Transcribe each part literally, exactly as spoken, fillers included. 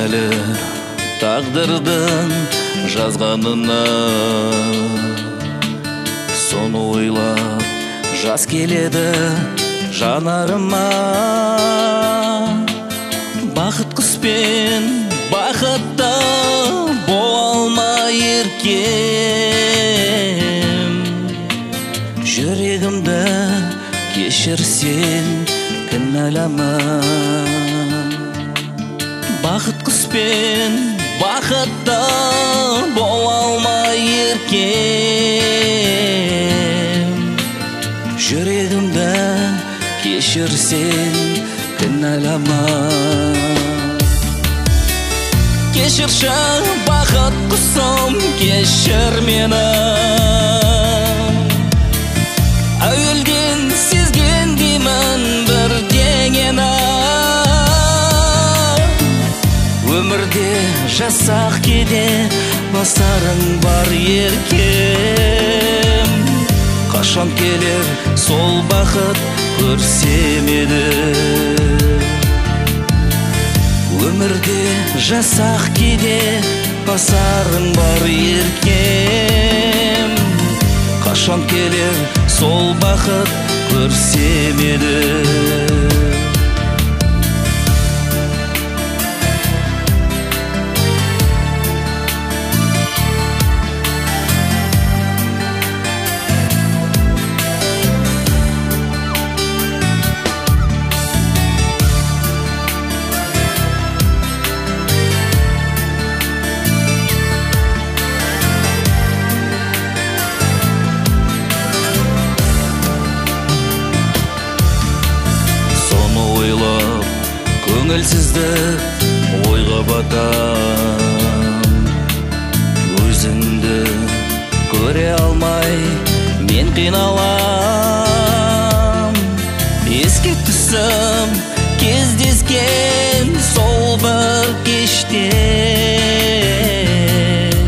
кінәлі тағдырдың жазғанына, соны ойлап жас келеді жанарыма. Бақыт құспен бақытта бола алмай еркем, жүрегімді кешірсең кінәлама. Бақыт құспен бақытта бола алмай еркем, жүрегімді кешірсең кінәлама. Кешірші бақыт құсым, кешір мені. Әуелден сезген деймін бірдеңені. Өмірде жасақ кейде бастарың бар еркем, қашан келер сол бақыт көрсем еді. Өмірде жасақ кейде басарың бар еркем, қашан келер сол бақыт көрсем еді. Көңілсіздік ойға батам, өзіңді көре алмай мен қиналам. Еске түсіп кездескен сол бір кештер,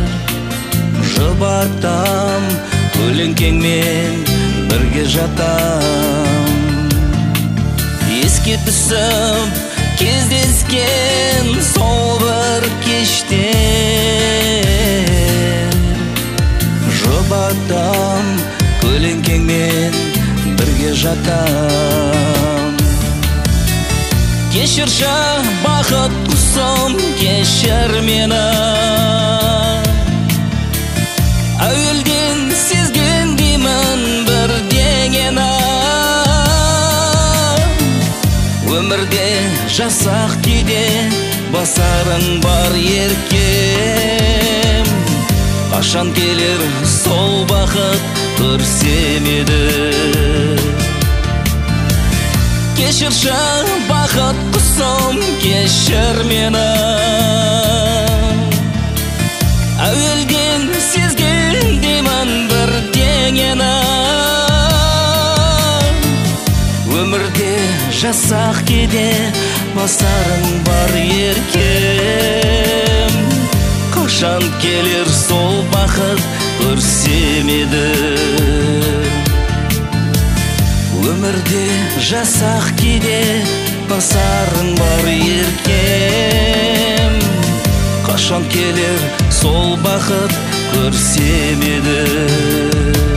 жұбатам көлеңкеңмен бірге жатам. Еске түсіп кездескен сол бір кештер, жұбатам көлеңкеңмен бірге жатам. Кешірші бақыт құсым, кешір мені. Әуелден сезген деймін бірдеңені. Өмірде жасақ кейде басарың бар еркем, қашан келер сол бақыт көрсем еді. Кешірші бақыт құсым, кешір мені. Әуелден сезген деймін бірдеңені. Өмірде жасақ кейде басарың бар еркем, қашан келер сол бақыт көрсем еді. Өмірде жасақ кейде басарың бар еркем, қашан келер сол бақыт көрсем еді.